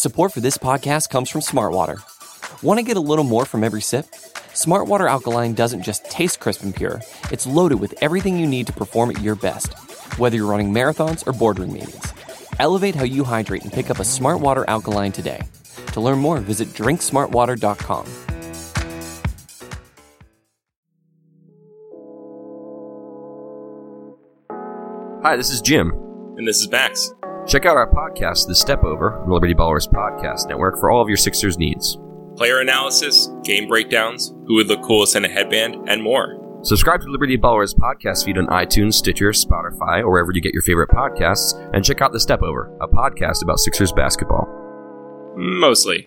Support for this podcast comes from Smartwater. Want to get a little more from every sip? Smartwater Alkaline doesn't just taste crisp and pure, it's loaded with everything you need to perform at your best, whether you're running marathons or boardroom meetings. Elevate how you hydrate and pick up a Smartwater Alkaline today. To learn more, visit drinksmartwater.com. Hi, this is Jim. And this is Max. Check out our podcast, The Step Over, the Liberty Ballers Podcast Network, for all of your Sixers needs. Player analysis, game breakdowns, who would look coolest in a headband, and more. Subscribe to Liberty Ballers podcast feed on iTunes, Stitcher, Spotify, or wherever you get your favorite podcasts, and check out The Step Over, a podcast about Sixers basketball. Mostly.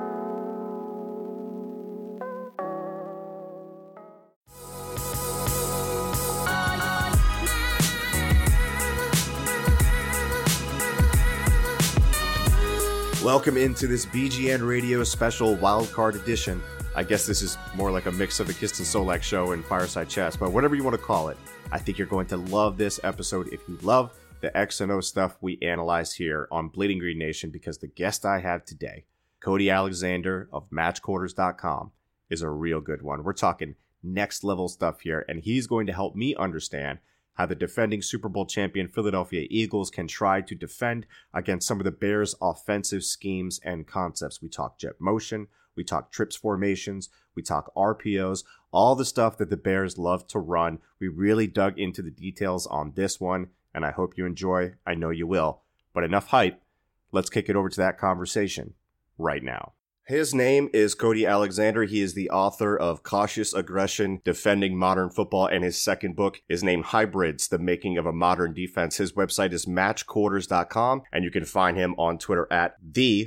Welcome into this BGN Radio special wildcard edition. I guess this is more like a mix of the Kist and Solak show and Fireside Chats, but whatever you want to call it, I think you're going to love this episode if you love the X and O stuff we analyze here on Bleeding Green Nation, because the guest I have today, Cody Alexander of MatchQuarters.com, is a real good one. We're talking next level stuff here, and he's going to help me understand how the defending Super Bowl champion Philadelphia Eagles can try to defend against some of the Bears' offensive schemes and concepts. We talk jet motion, we talk trips formations, we talk RPOs, all the stuff that the Bears love to run. We really dug into the details on this one, and I hope you enjoy. I know you will. But enough hype. Let's kick it over to that conversation right now. His name is Cody Alexander. He is the author of Cautious Aggression, Defending Modern Football, and his second book is named Hybrids, The Making of a Modern Defense. His website is matchquarters.com, and you can find him on Twitter at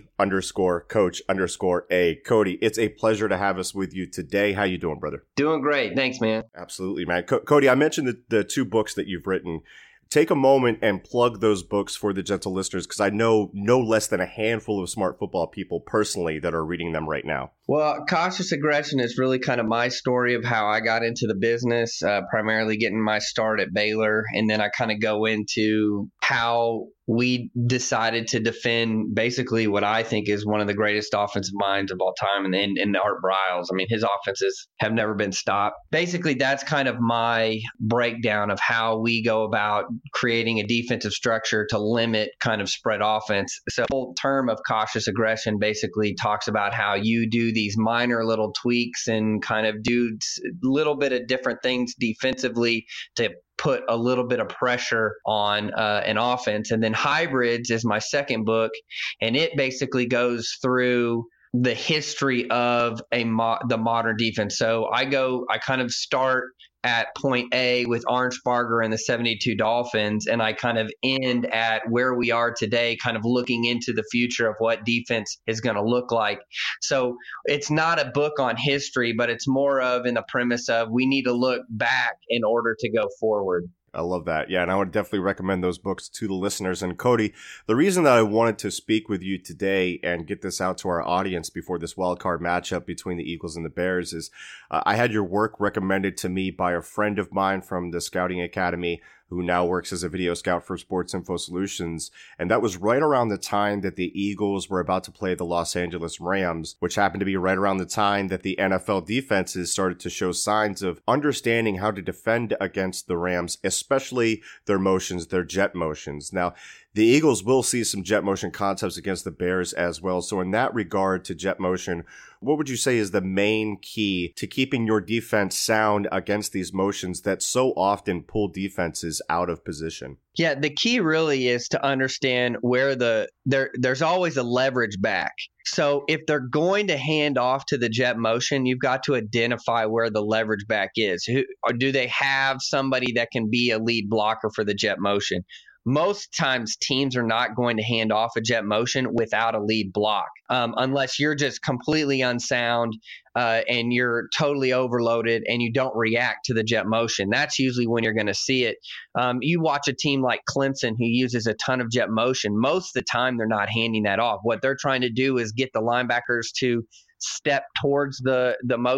@the_coach_A. Cody, it's a pleasure to have us with you today. How you doing, brother? Doing great. Thanks, man. Absolutely, man. Cody, I mentioned the two books that you've written. Take a moment and plug those books for the gentle listeners, because I know no less than a handful of smart football people personally that are reading them right now. Well, Cautious Aggression is really kind of my story of how I got into the business, primarily getting my start at Baylor. And then I kind of go into how we decided to defend basically what I think is one of the greatest offensive minds of all time, and Art Briles. I mean, his offenses have never been stopped. Basically, that's kind of my breakdown of how we go about creating a defensive structure to limit kind of spread offense. So the whole term of cautious aggression basically talks about how you do these minor little tweaks and kind of do a little bit of different things defensively to put a little bit of pressure on an offense. And then Hybrids is my second book, and it basically goes through the history of the modern defense. So I kind of start at point A with Orange Sparger and the 72 Dolphins, and I kind of end at where we are today, kind of looking into the future of what defense is going to look like. So it's not a book on history, but it's more of in the premise of we need to look back in order to go forward. I love that. Yeah, and I would definitely recommend those books to the listeners. And Cody, the reason that I wanted to speak with you today and get this out to our audience before this wild card matchup between the Eagles and the Bears is I had your work recommended to me by a friend of mine from the Scouting Academy who now works as a video scout for Sports Info Solutions. And that was right around the time that the Eagles were about to play the Los Angeles Rams, which happened to be right around the time that the NFL defenses started to show signs of understanding how to defend against the Rams, especially their motions, their jet motions. Now, the Eagles will see some jet motion concepts against the Bears as well. So in that regard to jet motion, what would you say is the main key to keeping your defense sound against these motions that so often pull defenses out of position? Yeah, the key really is to understand where there's always a leverage back. So if they're going to hand off to the jet motion, you've got to identify where the leverage back is. Or do they have somebody that can be a lead blocker for the jet motion? Most times teams are not going to hand off a jet motion without a lead block, unless you're just completely unsound and you're totally overloaded and you don't react to the jet motion. That's usually when you're going to see it. You watch a team like Clemson who uses a ton of jet motion. Most of the time, they're not handing that off. What they're trying to do is get the linebackers to step towards the motion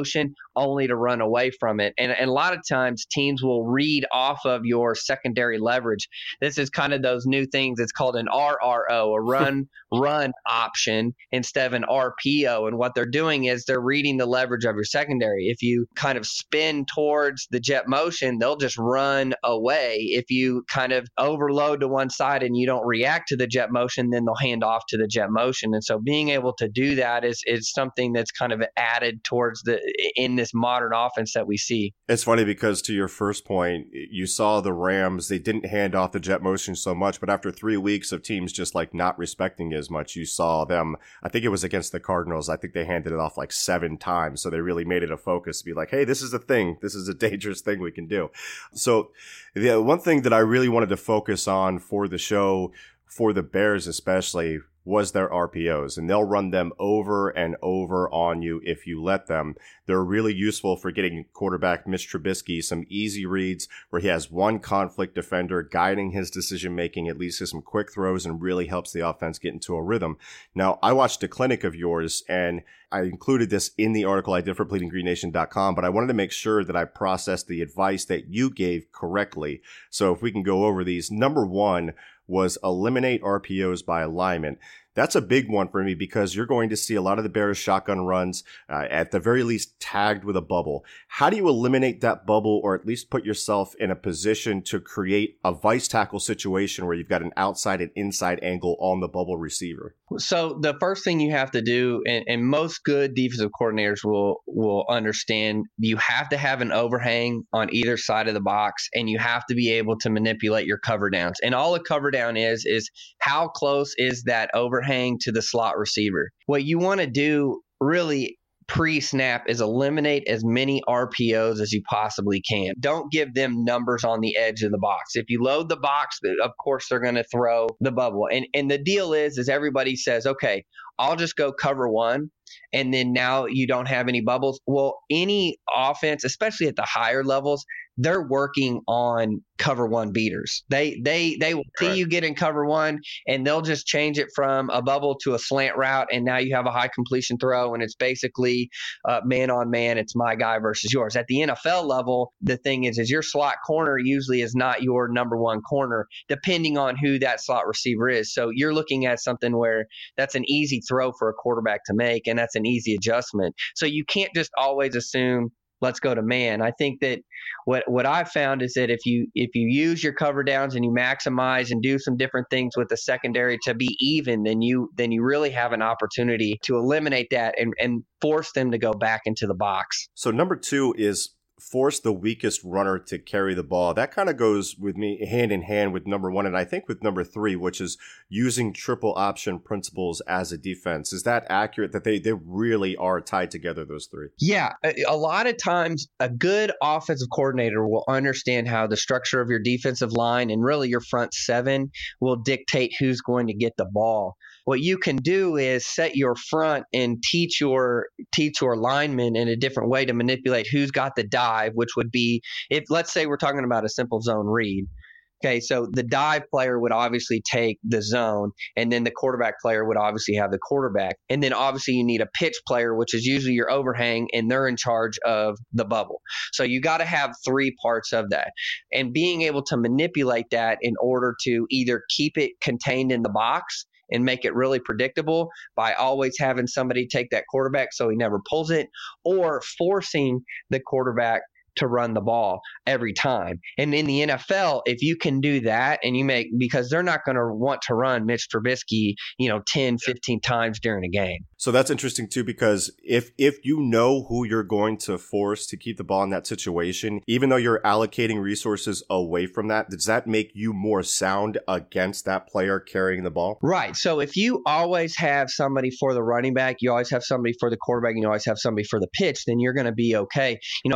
only to run away from it. And a lot of times teams will read off of your secondary leverage. This is kind of those new things. It's called an RRO, a run option instead of an RPO. And what they're doing is they're reading the leverage of your secondary. If you kind of spin towards the jet motion, they'll just run away. If you kind of overload to one side and you don't react to the jet motion, then they'll hand off to the jet motion. And so being able to do that is something that's kind of added towards in this modern offense that we see. It's funny because to your first point, you saw the Rams, they didn't hand off the jet motion so much, but after 3 weeks of teams just like not respecting it as much, you saw them, I think it was against the Cardinals, I think they handed it off like 7 times. So they really made it a focus to be like, hey, this is a thing. This is a dangerous thing we can do. So the one thing that I really wanted to focus on for the show, for the Bears especially, was their RPOs, and they'll run them over and over on you if you let them. They're really useful for getting quarterback Mitch Trubisky some easy reads where he has one conflict defender guiding his decision making, at least some quick throws, and really helps the offense get into a rhythm. Now, I watched a clinic of yours, and I included this in the article I did for bleedinggreennation.com, but I wanted to make sure that I processed the advice that you gave correctly. So if we can go over these. Number 1 was eliminate RPOs by alignment. That's a big one for me because you're going to see a lot of the Bears shotgun runs, at the very least tagged with a bubble. How do you eliminate that bubble, or at least put yourself in a position to create a vice tackle situation where you've got an outside and inside angle on the bubble receiver? So the first thing you have to do, and most good defensive coordinators will understand, you have to have an overhang on either side of the box, and you have to be able to manipulate your cover downs. And all a cover down is how close is that overhang to the slot receiver. What you want to do really pre-snap is eliminate as many RPOs as you possibly can. Don't give them numbers on the edge of the box. If you load the box, of course they're going to throw the bubble. And the deal is everybody says, okay, I'll just go cover 1, and then now you don't have any bubbles. Well, any offense, especially at the higher levels, they're working on cover 1 beaters. They will see you get in cover 1, and they'll just change it from a bubble to a slant route, and now you have a high completion throw, and it's basically man on man. It's my guy versus yours. At the NFL level, the thing is your slot corner usually is not your number 1 corner, depending on who that slot receiver is. So you're looking at something where that's an easy throw for a quarterback to make, and that's an easy adjustment. So you can't just always assume let's go to man. I think that what I've found is that if you use your cover downs and you maximize and do some different things with the secondary to be even, then you really have an opportunity to eliminate that and force them to go back into the box. So number 2 is force the weakest runner to carry the ball. That kind of goes with me hand in hand with number 1, and I think with number 3, which is using triple option principles as a defense. Is that accurate, that they really are tied together, those 3? Yeah. A lot of times a good offensive coordinator will understand how the structure of your defensive line and really your front 7 will dictate who's going to get the ball. What you can do is set your front and teach your linemen in a different way to manipulate who's got the dive, which would be, if let's say we're talking about a simple zone read. Okay, so the dive player would obviously take the zone, and then the quarterback player would obviously have the quarterback. And then obviously you need a pitch player, which is usually your overhang, and they're in charge of the bubble. So you got to have 3 parts of that. And being able to manipulate that in order to either keep it contained in the box and make it really predictable by always having somebody take that quarterback so he never pulls it, or forcing the quarterback to run the ball every time. And in the NFL, if you can do that and because they're not going to want to run Mitch Trubisky, 10, 15 times during a game. So that's interesting too, because if you know who you're going to force to keep the ball in that situation, even though you're allocating resources away from that, does that make you more sound against that player carrying the ball? Right. So if you always have somebody for the running back, you always have somebody for the quarterback, and you always have somebody for the pitch, then you're going to be okay.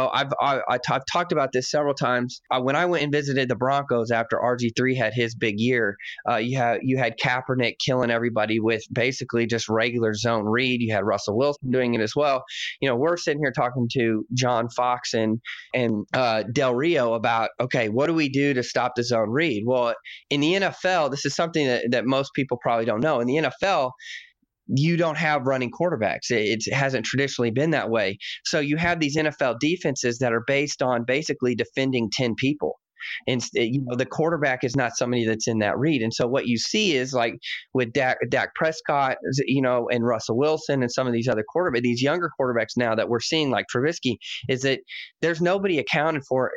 I've talked about this several times. When I went and visited the Broncos after RG3 had his big year, you had Kaepernick killing everybody with basically just regular zone read. You had Russell Wilson doing it as well. We're sitting here talking to John Fox and Del Rio about, okay, what do we do to stop the zone read? Well, in the NFL, this is something that most people probably don't know. In the NFL, you don't have running quarterbacks. It hasn't traditionally been that way. So you have these NFL defenses that are based on basically defending 10 people. And the quarterback is not somebody that's in that read. And so what you see is like with Dak Prescott, and Russell Wilson and some of these other quarterbacks, these younger quarterbacks now that we're seeing like Trubisky, is that there's nobody accounting for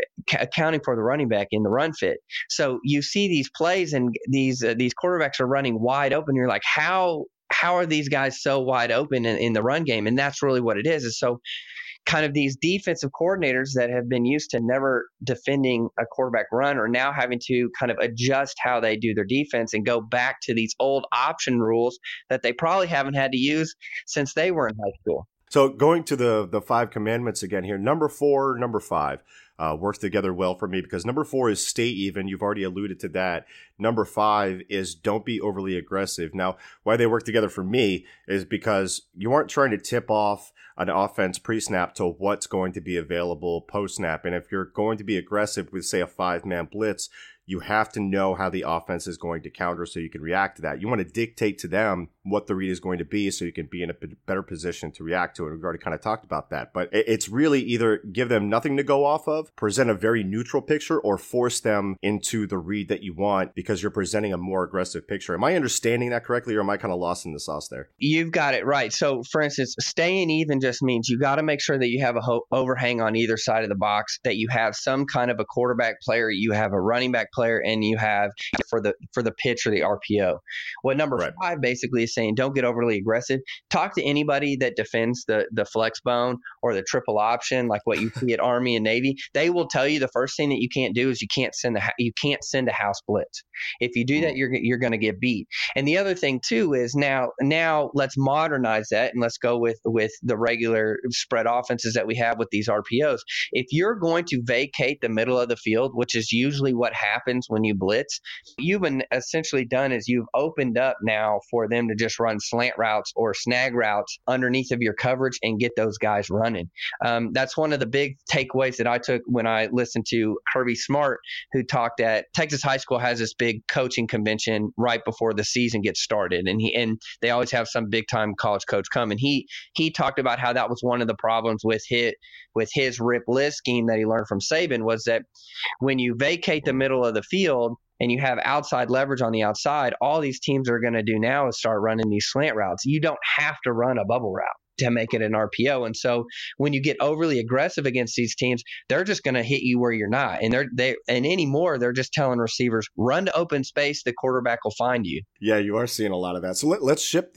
the running back in the run fit. So you see these plays and these quarterbacks are running wide open. You're like, how are these guys so wide open in the run game? And that's really what it is. So kind of these defensive coordinators that have been used to never defending a quarterback run are now having to kind of adjust how they do their defense and go back to these old option rules that they probably haven't had to use since they were in high school. So going to the 5 commandments again here, number 4, number 5 works together well for me because number 4 is stay even. You've already alluded to that. Number 5 is don't be overly aggressive. Now, why they work together for me is because you aren't trying to tip off an offense pre-snap to what's going to be available post-snap. And if you're going to be aggressive with, say, a 5-man blitz, you have to know how the offense is going to counter so you can react to that. You want to dictate to them what the read is going to be so you can be in a better position to react to it. We've already kind of talked about that. But it's really either give them nothing to go off of, present a very neutral picture, or force them into the read that you want because you're presenting a more aggressive picture. Am I understanding that correctly, or am I kind of lost in the sauce there? You've got it right. So, for instance, staying even just means you got to make sure that you have a overhang on either side of the box, that you have some kind of a quarterback player, you have a running back player, and you have for the pitch or the RPO. What number 5 basically is saying, don't get overly aggressive. Talk to anybody that defends the flex bone or the triple option, like what you see at Army and Navy. They will tell you the first thing that you can't do is you can't send a house blitz. If you do that, you're going to get beat. And the other thing too is now let's modernize that and let's go with the regular spread offenses that we have with these RPOs. If you're going to vacate the middle of the field, which is usually what happens when you blitz, you've essentially done is you've opened up now for them to just run slant routes or snag routes underneath of your coverage and get those guys running. That's one of the big takeaways that I took when I listened to Kirby Smart, who talked at Texas High School has this big coaching convention right before the season gets started. And they always have some big time college coach come. And he talked about how that was one of the problems with his Rip Liz scheme that he learned from Saban, was that when you vacate the middle of the field and you have outside leverage on the outside, all these teams are going to do now is start running these slant routes. You don't have to run a bubble route to make it an RPO. And so when you get overly aggressive against these teams, they're just going to hit you where you're not. And anymore, they're just telling receivers, run to open space, the quarterback will find you. Yeah, you are seeing a lot of that. So let's shift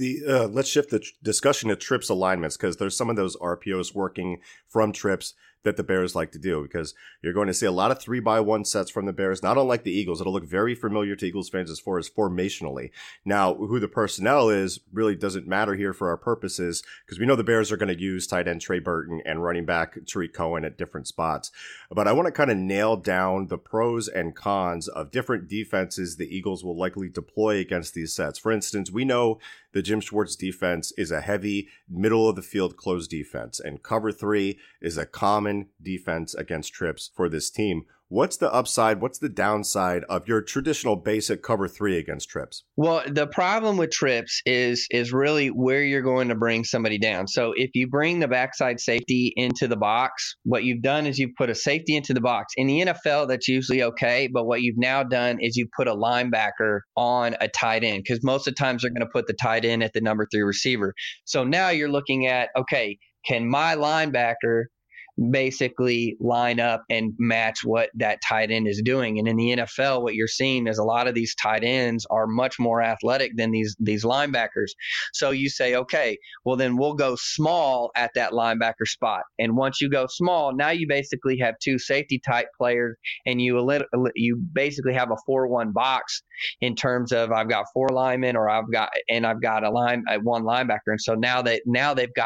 the discussion to trips alignments, because there's some of those RPOs working from trips that the Bears like to do, because you're going to see a lot of 3-by-1 sets from the Bears, not unlike the Eagles. It'll look very familiar to Eagles fans as far as formationally. Now, who the personnel is really doesn't matter here for our purposes, because we know the Bears are going to use tight end Trey Burton and running back Tariq Cohen at different spots. But I want to kind of nail down the pros and cons of different defenses the Eagles will likely deploy against these sets. For instance, we know the Jim Schwartz defense is a heavy middle of the field close defense, and cover 3 is a common defense against trips for this team. What's the upside? What's the downside of your traditional basic cover 3 against trips? Well, the problem with trips is really where you're going to bring somebody down. So if you bring the backside safety into the box, what you've done is you've put a safety into the box. In the NFL, that's usually okay. But what you've now done is you put a linebacker on a tight end, because most of the times they're going to put the tight end at the number 3 receiver. So now you're looking at, okay, can my linebacker basically line up and match what that tight end is doing? And in the NFL, what you're seeing is a lot of these tight ends are much more athletic than these linebackers. So you say, okay, well then we'll go small at that linebacker spot. And once you go small, now you basically have 2 safety type players, and you basically have a 4-1 box in terms of I've got 4 linemen, or I've got one linebacker. And so now they've got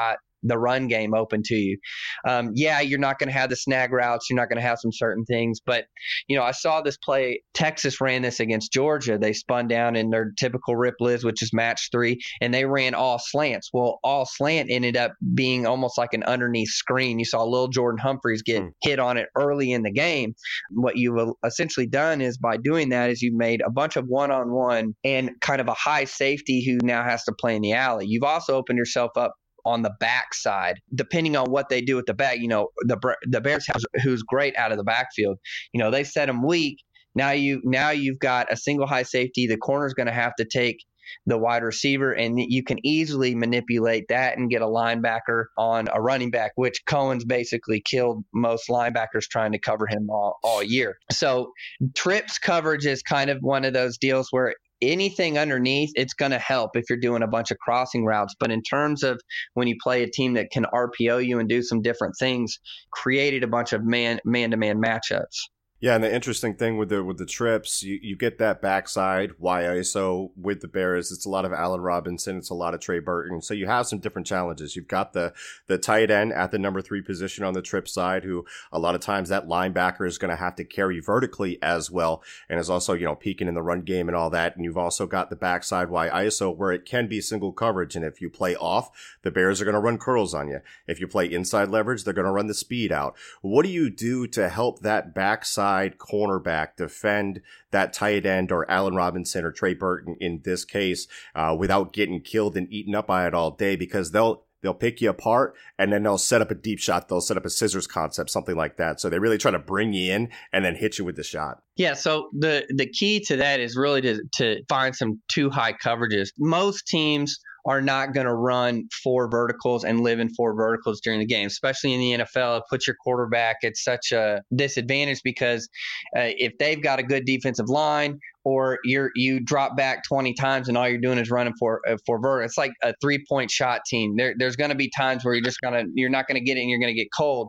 the run game open to you. Yeah, you're not going to have the snag routes. You're not going to have some certain things. But, I saw this play. Texas ran this against Georgia. They spun down in their typical rip liz, which is match 3, and they ran all slants. Well, all slant ended up being almost like an underneath screen. You saw little Jordan Humphreys get hit on it early in the game. What you've essentially done is by doing that is you've made a bunch of one-on-one and kind of a high safety who now has to play in the alley. You've also opened yourself up on the backside, depending on what they do at the back. The Bears who's great out of the backfield. They set them weak. Now you've got a single high safety. The corner's going to have to take the wide receiver, and you can easily manipulate that and get a linebacker on a running back, which Cohen's basically killed most linebackers trying to cover him all year. So trips coverage is kind of one of those deals where anything underneath, it's going to help if you're doing a bunch of crossing routes. But in terms of when you play a team that can RPO you and do some different things, created a bunch of man-to-man matchups. Yeah, and the interesting thing with the trips, you get that backside YISO with the Bears. It's a lot of Allen Robinson. It's a lot of Trey Burton. So you have some different challenges. You've got the tight end at the number 3 position on the trip side, who a lot of times that linebacker is going to have to carry vertically as well, and is also, peaking in the run game and all that. And you've also got the backside YISO where it can be single coverage. And if you play off, the Bears are going to run curls on you. If you play inside leverage, they're going to run the speed out. What do you do to help that backside cornerback defend that tight end or Allen Robinson or Trey Burton in this case without getting killed and eaten up by it all day? Because they'll pick you apart and then they'll set up a deep shot. They'll set up a scissors concept, something like that. So they really try to bring you in and then hit you with the shot. Yeah, so the key to that is really to find some too high coverages. Most teams are not going to run 4 verticals and live in 4 verticals during the game, especially in the NFL. It puts your quarterback at such a disadvantage because if they've got a good defensive line or you drop back 20 times and all you're doing is running for vertical, it's like a 3-point shot team. There's going to be times where you're not going to get it and you're going to get cold.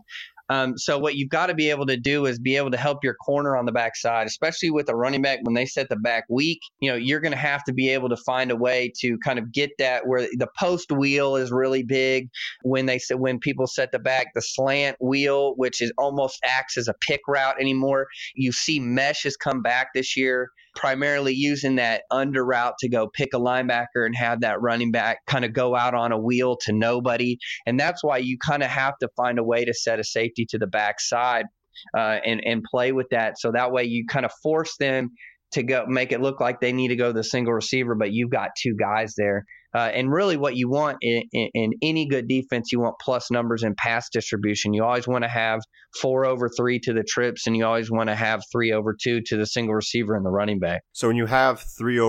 So what you've got to be able to do is be able to help your corner on the backside, especially with a running back when they set the back weak. You're going to have to be able to find a way to kind of get that where the post wheel is really big. When people set the back, the slant wheel, which is almost acts as a pick route anymore. You see mesh has come back this year, primarily using that under route to go pick a linebacker and have that running back kind of go out on a wheel to nobody. And that's why you kind of have to find a way to set a safety to the backside and play with that. So that way you kind of force them to go make it look like they need to go to the single receiver, but you've got 2 guys there. And really what you want in any good defense, you want plus numbers in pass distribution. You always want to have 4/3 to the trips, and you always want to have 3/2 to the single receiver and the running back. So when you have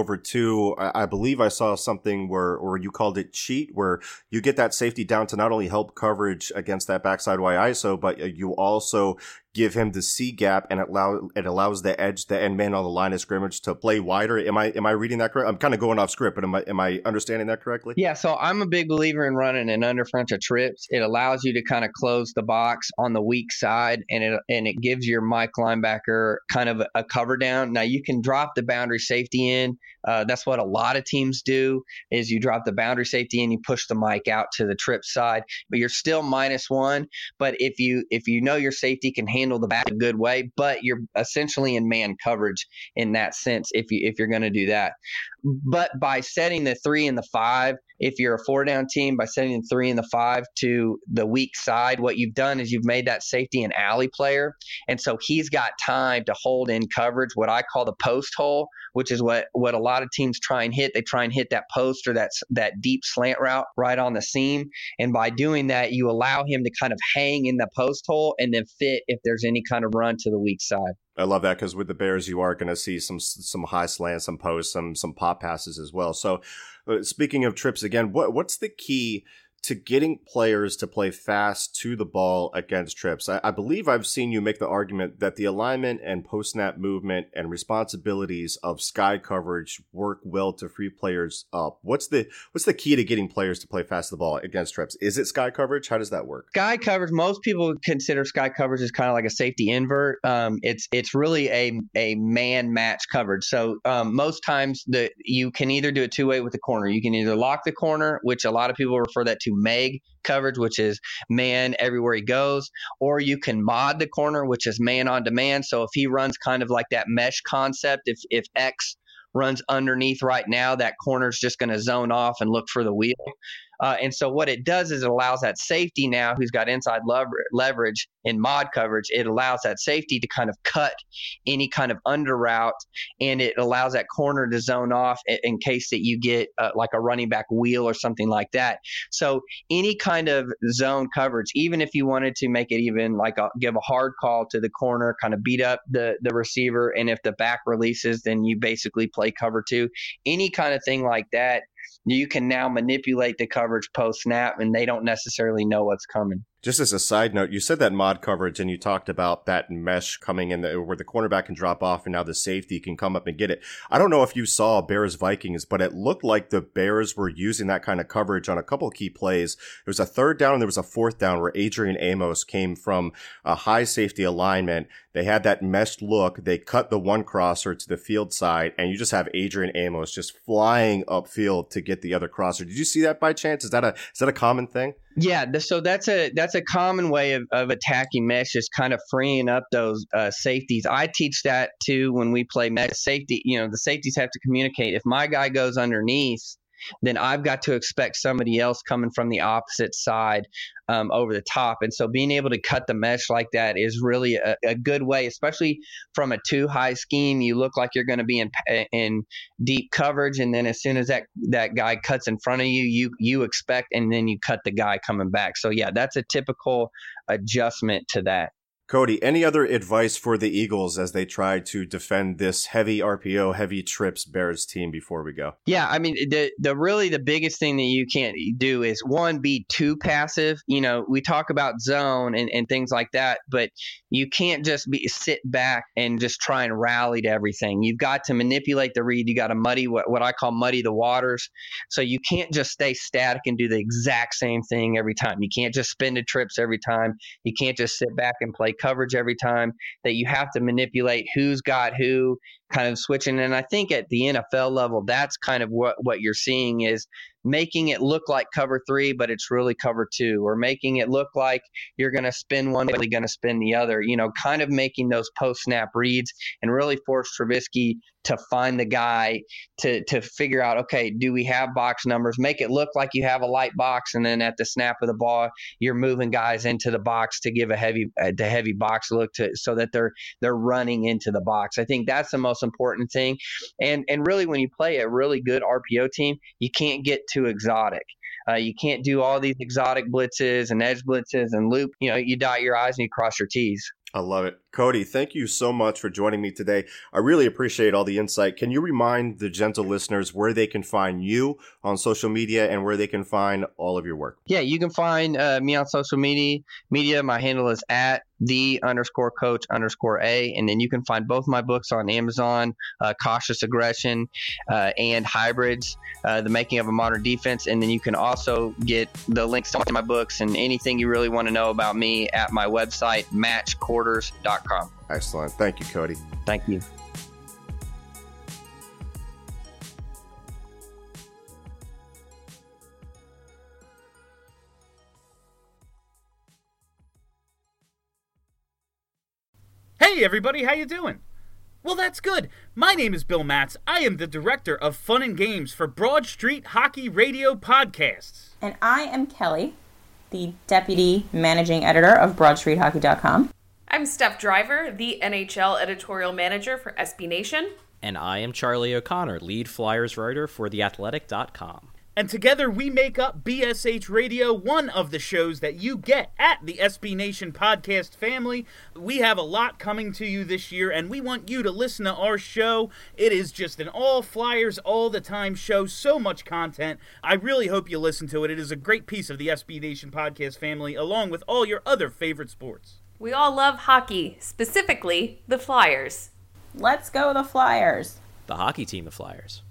3/2, I believe I saw something where you called it cheat, where you get that safety down to not only help coverage against that backside YISO, but you also give him the C gap, and it allows the end man on the line of scrimmage to play wider. Am I reading that correct? I'm kind of going off script, but am I understanding that correctly? Yeah, so I'm a big believer in running an under front of trips. It allows you to kind of close the box on the weak side, and it gives your Mike linebacker kind of a cover down. Now you can drop the boundary safety in. That's what a lot of teams do, is you drop the boundary safety and you push the Mike out to the trip side, but you're still -1. But if you know your safety can handle the back a good way, but you're essentially in man coverage in that sense if you're going to do that. But by setting the 3 and the 5, if you're a 4-down team, by setting the 3 and the 5 to the weak side, what you've done is you've made that safety an alley player. And so he's got time to hold in coverage, what I call the post hole, which is what a lot of teams try and hit. They try and hit that post or that deep slant route right on the seam. And by doing that, you allow him to kind of hang in the post hole and then fit if there's any kind of run to the weak side. I love that, because with the Bears, you are going to see some high slants, some posts, some pop passes as well. So speaking of trips again, what's the key to getting players to play fast to the ball against trips? I believe I've seen you make the argument that the alignment and post-snap movement and responsibilities of sky coverage work well to free players up. What's the key to getting players to play fast to the ball against trips? Is it sky coverage? How does that work? Sky coverage, most people consider sky coverage as kind of like a safety invert. It's really a man match coverage. So most times you can either do it 2-way with the corner. You can either lock the corner, which a lot of people refer that to MEG coverage, which is man everywhere he goes, or you can mod the corner, which is man on demand. So if he runs kind of like that mesh concept, if X runs underneath right now, that corner's just going to zone off and look for the wheel. And so what it does is it allows that safety now who's got inside leverage in mod coverage. It allows that safety to kind of cut any kind of under route, and it allows that corner to zone off in case that you get like a running back wheel or something like that. So any kind of zone coverage, even if you wanted to make it even like give a hard call to the corner, kind of beat up the receiver, and if the back releases, then you basically play cover two. Any kind of thing like that, you can now manipulate the coverage post snap, and they don't necessarily know what's coming. Just as a side note, you said that mod coverage and you talked about that mesh coming in where the cornerback can drop off and now the safety can come up and get it. I don't know if you saw Bears Vikings, but it looked like the Bears were using that kind of coverage on a couple of key plays. There was a third down and there was a fourth down where Adrian Amos came from a high safety alignment. They had that meshed look. They cut the one crosser to the field side, and you just have Adrian Amos just flying upfield to get the other crosser. Did you see that by chance? Is that a common thing? Yeah, so that's a common way of attacking mesh, is kind of freeing up those safeties. I teach that too when we play mesh safety. The safeties have to communicate. If my guy goes underneath, then I've got to expect somebody else coming from the opposite side over the top. And so being able to cut the mesh like that is really a good way, especially from a too high scheme. You look like you're going to be in deep coverage, and then as soon as that guy cuts in front of you expect, and then you cut the guy coming back. So yeah, that's a typical adjustment to that. Cody, any other advice for the Eagles as they try to defend this heavy RPO, heavy trips Bears team before we go? Yeah, I mean, the biggest thing that you can't do is, one, be too passive. We talk about zone and things like that, but you can't just sit back and just try and rally to everything. You've got to manipulate the read. You got to muddy what I call muddy the waters. So you can't just stay static and do the exact same thing every time. You can't just spin the trips every time. You can't just sit back and play coverage every time. That you have to manipulate who's got who, kind of switching. And I think at the NFL level, that's kind of what you're seeing, is making it look like cover three, but it's really cover two, or making it look like you're going to spin one, really going to spin the other, kind of making those post snap reads, and really force Trubisky to find the guy to figure out, okay, do we have box numbers? Make it look like you have a light box, and then at the snap of the ball, you're moving guys into the box to give a heavy box look so that they're running into the box. I think that's the most important thing. And really, when you play a really good RPO team, you can't get too exotic. You can't do all these exotic blitzes and edge blitzes and loop. You dot your I's and you cross your T's. I love it. Cody, thank you so much for joining me today. I really appreciate all the insight. Can you remind the gentle listeners where they can find you on social media and where they can find all of your work? Yeah, you can find me on social media. My handle is at @the_coach_A. And then you can find both my books on Amazon, Cautious Aggression and Hybrids, The Making of a Modern Defense. And then you can also get the links to my books and anything you really want to know about me at my website, matchquarters.com. Excellent. Thank you, Cody. Thank you. Hey everybody, how you doing? Well, that's good. My name is Bill Matz. I am the director of Fun and Games for Broad Street Hockey Radio Podcasts. And I am Kelly, the deputy managing editor of BroadStreetHockey.com. I'm Steph Driver, the NHL editorial manager for SB Nation. And I am Charlie O'Connor, lead Flyers writer for TheAthletic.com. And together we make up BSH Radio, one of the shows that you get at the SB Nation podcast family. We have a lot coming to you this year, and we want you to listen to our show. It is just an all Flyers, all the time show, so much content. I really hope you listen to it. It is a great piece of the SB Nation podcast family, along with all your other favorite sports. We all love hockey, specifically the Flyers. Let's go the Flyers. The hockey team, the Flyers.